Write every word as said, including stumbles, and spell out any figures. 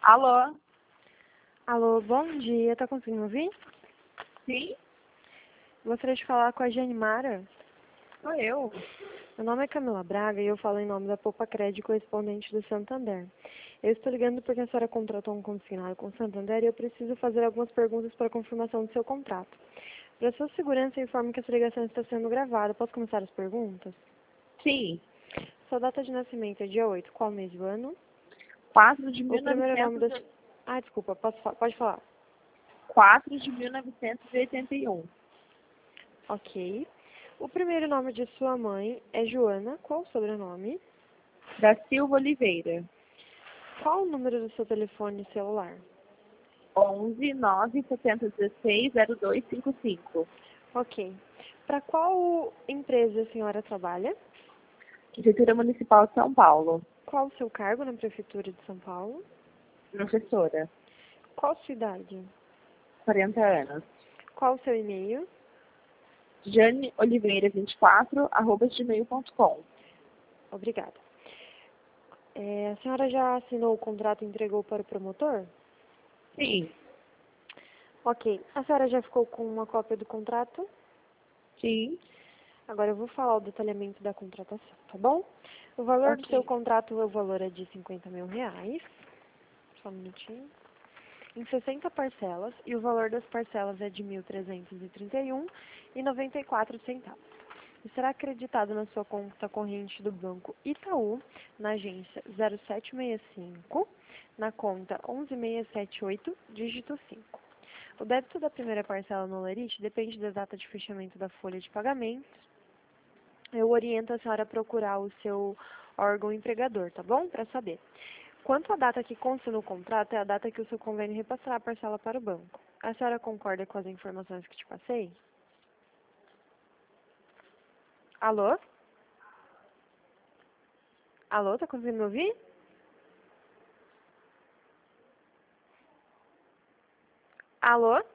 Alô? Alô, bom dia. Tá conseguindo ouvir? Sim? Gostaria de falar com a Janimara. Sou eu. Meu nome é Camila Braga e eu falo em nome da Poupa Crédito, correspondente do Santander. Eu estou ligando porque a senhora contratou um consignado com o Santander e eu preciso fazer algumas perguntas para confirmação do seu contrato. Para sua segurança, informo que essa ligação está sendo gravada. Posso começar as perguntas? Sim. Sua data de nascimento é dia oito. Qual mês do ano? quatro de O primeiro nome da... mil e novecentos... Ah, desculpa. Posso fa- Pode falar. quatro de mil novecentos e oitenta e um. Ok. O primeiro nome de sua mãe é Joana. Qual o sobrenome? Da Silva Oliveira. Qual o número do seu telefone celular? onze nove sete um seis zero dois cinco cinco. Ok. Para qual empresa a senhora trabalha? Prefeitura Municipal de São Paulo. Qual o seu cargo na Prefeitura de São Paulo? Professora. Qual sua idade? quarenta anos. Qual o seu e-mail? Jane Oliveira vinte e quatro, arroba gmail ponto com. Obrigada. É, a senhora já assinou o contrato e entregou para o promotor? Sim. Ok. A senhora já ficou com uma cópia do contrato? Sim. Agora eu vou falar o detalhamento da contratação, tá bom? O valor do seu Ok. contrato, o valor é de cinquenta mil reais. Só um minutinho. Em sessenta parcelas, e o valor das parcelas é de mil trezentos e trinta e um reais e noventa e quatro centavos. E será acreditado na sua conta corrente do Banco Itaú, na agência zero sete seis cinco, na conta onze seis sete oito, dígito cinco. O débito da primeira parcela no Lerite depende da data de fechamento da folha de pagamentos. Eu oriento a senhora a procurar o seu órgão empregador, tá bom? Para saber. Quanto à data que consta no contrato, é a data que o seu convênio repassará a parcela para o banco. A senhora concorda com as informações que te passei? Alô? Alô, tá conseguindo me ouvir? Alô?